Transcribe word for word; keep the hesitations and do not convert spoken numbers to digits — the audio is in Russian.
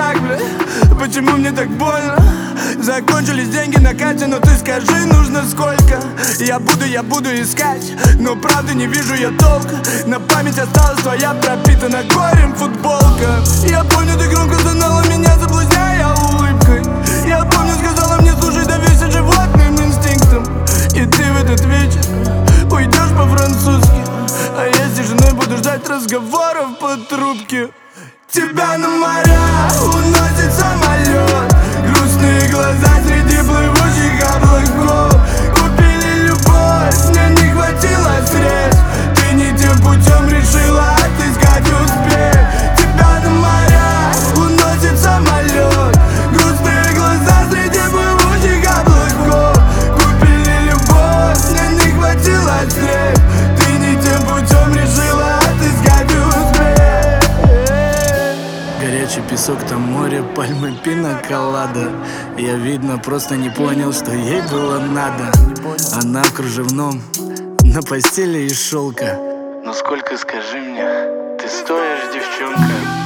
так, бля? Почему мне так больно? Закончились деньги на Кате, но ты скажи, нужно сколько? Я буду, я буду искать, но правда не вижу я толка. На память осталась твоя пропитана горем футболка. Я помню, ты громко знала меня, заблуждая улыбкой. Я помню, сказала мне, слушай, доверься животным инстинктам. И ты в этот вечер уйдешь по-французски, а я с тишиной буду ждать разговоров по трубке. Тебя на моря уносит самолет, грустные глаза среди плывущих облаков. Купили любовь, мне не хватило средств. Ты не тем путем решила отыскать успех. Тебя на моря уносит самолет, грустные глаза среди плывущих облаков. Купили любовь, мне не хватило средств. Ты не тем путем решила отыскать успех. Горячий песок, там море, пальмы, пина-колада. Я, видно, просто не понял, что ей было надо. Она в кружевном, на постели из шелка. Ну сколько, скажи мне, ты стоишь, девчонка?